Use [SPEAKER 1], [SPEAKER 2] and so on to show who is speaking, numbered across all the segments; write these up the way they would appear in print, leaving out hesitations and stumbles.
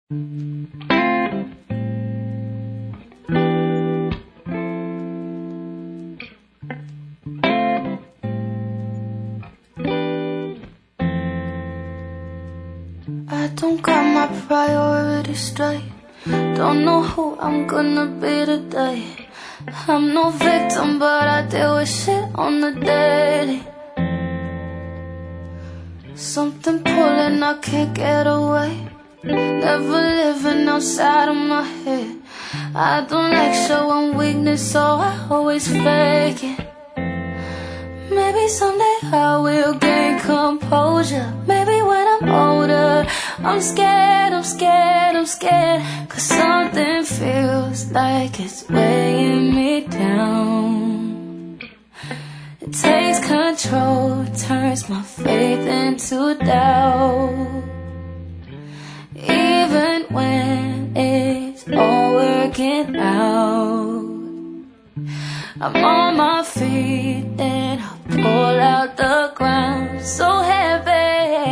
[SPEAKER 1] I don't got my priorities straight. Don't know who I'm gonna be today. I'm no victim, but I deal with shit on the daily. Something pulling, I can't get away. Never living outside of my head. I don't like showing weakness, so I always fake it. Maybe someday I will gain composure. Maybe when I'm older. I'm scared, I'm scared, I'm scared, 'cause something feels like it's weighing me down. It takes control, turns my faith into doubt. Even when it's all working out, I'm on my feet and I pull out the ground so heavy.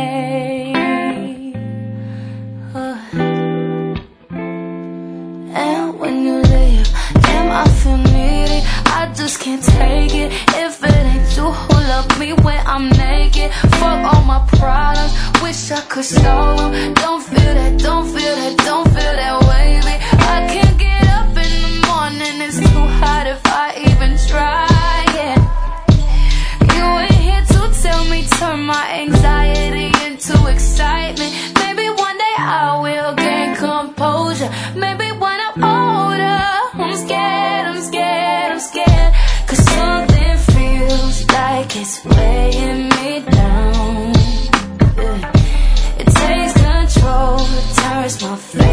[SPEAKER 1] And when you leave, damn, I feel needy. I just can't take it. If it ain't you who love me when I'm naked. Fuck all my problems, wish I could solve them. Don't feel that, don't feel that, don't feel that wavy. I can't get up in the morning, it's too hot if I even try it. You ain't here to tell me, turn my anxiety into excitement. Maybe one day I will gain composure. Maybe when I'm older. I'm scared, I'm scared, I'm scared, 'cause something feels like it's weighing me down. It takes control, turns my face